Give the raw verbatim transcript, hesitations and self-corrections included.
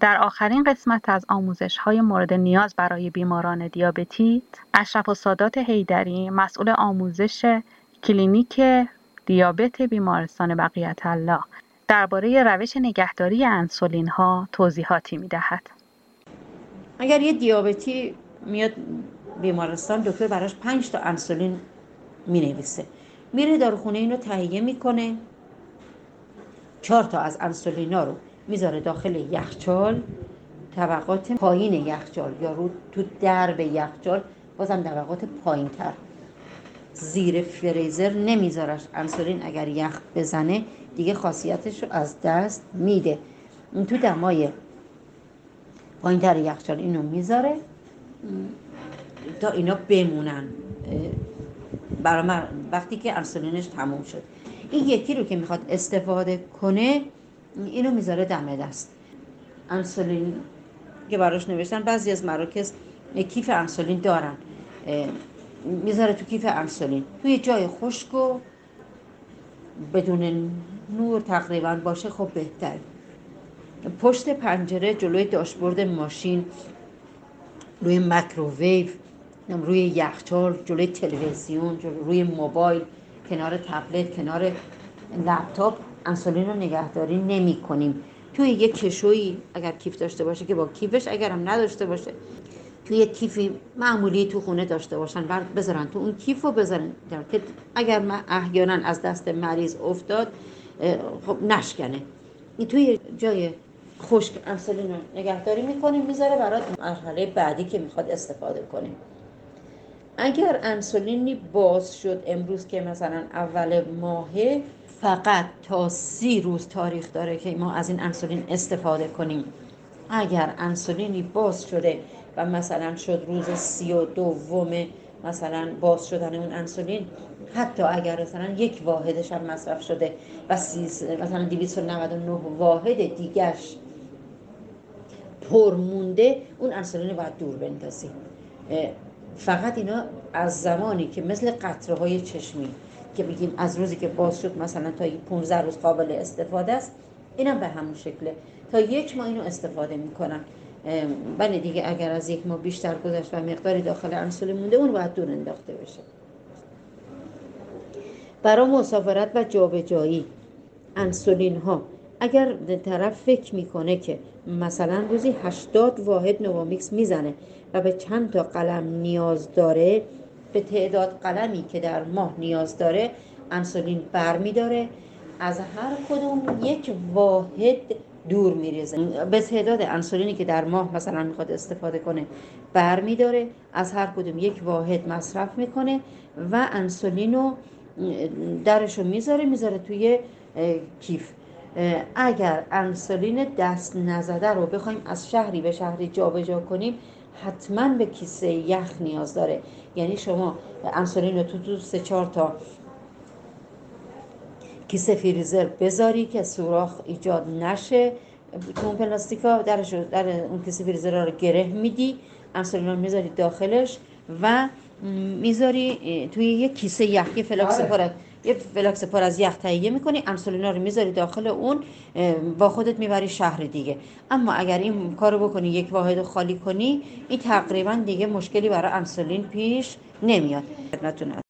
در آخرین قسمت از آموزش‌های مورد نیاز برای بیماران دیابتی، اشرف السادات حیدری، مسئول آموزش کلینیک دیابت بیمارستان بقیت‌الله، درباره روش نگهداری انسولین‌ها توضیحاتی می‌دهد. اگر یه دیابتی میاد بیمارستان، دکتر براش پنج تا انسولین مینویسه، میره داروخونه اینو تهیه میکنه، چهار تا از انسولینا رو میذاره داخل یخچال، طبقات پایین یخچال یا رو تو درب یخچال، بازم طبقات پایین تر، زیر فریزر نمیذارش. انسولین اگر یخ بزنه دیگه خاصیتش رو از دست میده. تو دمای پایین تر یخچال اینو میذاره تا اینا بمونن برای من وقتی که انسولینش تموم شد. این یکی رو که میخواد استفاده کنه اینو میذاره دم دست. انسولین که براش نوشتن، بعضی از مراکز کیف انسولین دارن، میذاره تو کیف انسولین توی جای خشک و بدون نور تقریبا باشه، خب بهتر. پشت پنجره، جلوی داشبورد ماشین، روی مایکروویو، روی یخچال، جلوی تلویزیون، روی موبایل، کنار تبلت، کنار لپتاپ انسولین رو نگهداری نمی کنیم. توی یک کشویی اگر کیف داشته باشه که با کیفش، اگر هم نداشته باشه توی یک کیفی معمولی تو خونه داشته باشن، بعد بذارن تو اون کیف رو بذارن که اگر من احیانا از دست مریض افتاد خب نشکنه. این توی جای خشک انسولین رو نگهداری میکنیم، میذاره برای مرحله بعدی که میخواد استفاده کنیم. اگر انسولینی باز شد امروز که مثلا اول ماهه، فقط تا سی روز تاریخ داره که ما از این انسولین استفاده کنیم. اگر انسولینی باز شده و مثلا شد روز سی و دوم مثلا باز شدن اون انسولین، حتی اگر مثلا یک واحدش هم مصرف شده و مثلا دویست و نود و نه واحد دیگرش پر مونده، اون انسولین رو باید دور بندازیم. فقط اینا از زمانی که مثل قطره های چشمی که بگیم از روزی که باز شد مثلا تا پانزده روز قابل استفاده است، اینم به همون شکله، تا یک ماه اینو استفاده میکنن. ولی دیگه اگر از یک ماه بیشتر گذشت و مقداری داخل انسولین مونده، اون باید دور انداخته بشه. برای مسافرت و جابجایی انسولین ها، اگر طرف فکر میکنه که مثلا روزی هشتاد واحد نووامیکس میزنه و به چند تا قلم نیاز داره، به تعداد قلمی که در ماه نیاز داره انسولین برمیداره، از هر کدوم یک واحد دور میریزه. به تعداد انسولینی که در ماه مثلا میخواد استفاده کنه برمیداره، از هر کدوم یک واحد مصرف میکنه و انسولینو درشو میذاره میذاره توی کیف. اگر انسولین دست نزده رو بخوایم از شهری به شهری جابجا کنیم، حتما به کیسه یخ نیاز داره. یعنی شما انسولین رو تو تو سه چهار تا کیسه فریزر بذاری که سوراخ ایجاد نشه تو اون پلاستیکا، درش در اون کیسه فریزر رو گره میدی، انسولین رو میذاری داخلش و میذاری توی یک کیسه یخ، یه فلاکس پر یه فلاکس پر از یخ تهیه میکنی، انسولینا رو میذاری داخل اون، با خودت میبری شهر دیگه. اما اگر این کارو بکنی یک واحد خالی کنی، این تقریبا دیگه مشکلی برای انسولین پیش نمیاد.